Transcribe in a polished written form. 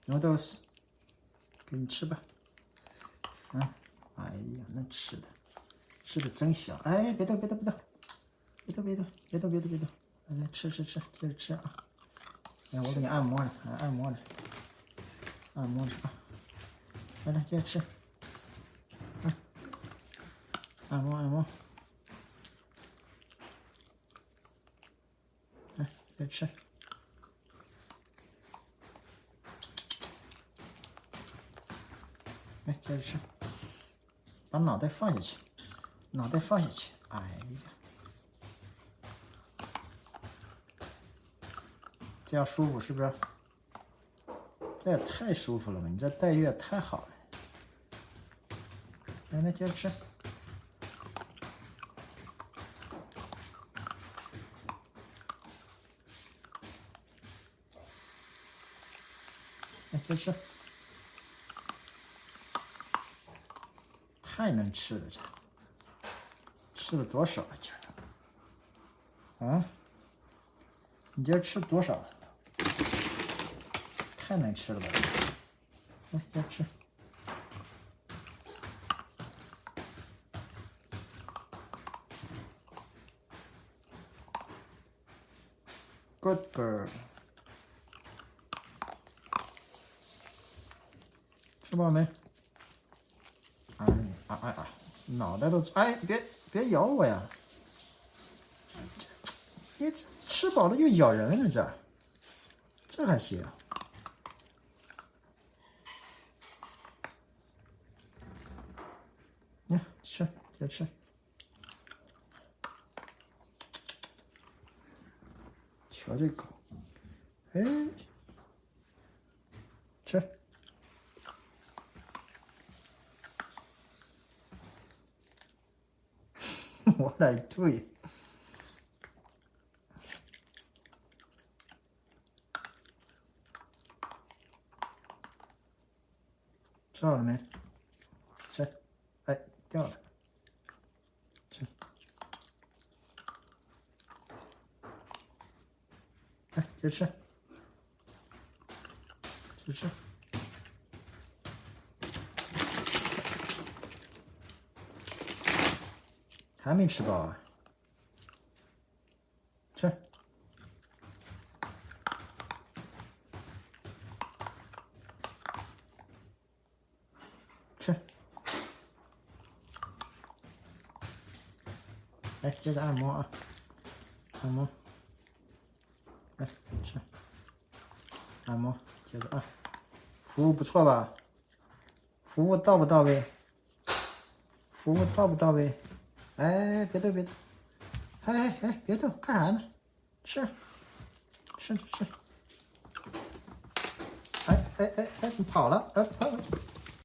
牛豆豉，给你吃吧。哎呀，那吃的真香！哎，别动，来吃，接着吃啊！哎，我给你按摩了，按摩着啊！来，接着吃。按摩。来，接着吃。来，接着吃。把脑袋放下去，哎呀，这样舒服是不是？这也太舒服了吧！你这待遇也太好了。来，接着吃。来，接着吃。太能吃了，这吃了多少了？今儿啊？你今儿吃多少了？太能吃了吧！来，接着吃。Good girl。吃饱没？哎，脑袋都哎，别咬我呀！你这吃饱了又咬人了，这还行？你吃，别吃。瞧这口，哎，吃。What I do？ 吃好了没？吃，哎，掉了。吃，来，接着吃，吃。还没吃饱啊？吃。吃。来，接着按摩啊，按摩。来，吃。按摩，接着按。服务不错吧？服务到不到位？服务到不到位？哎，别动！哎，别动，干啥呢？吃。哎，你跑了，跑了。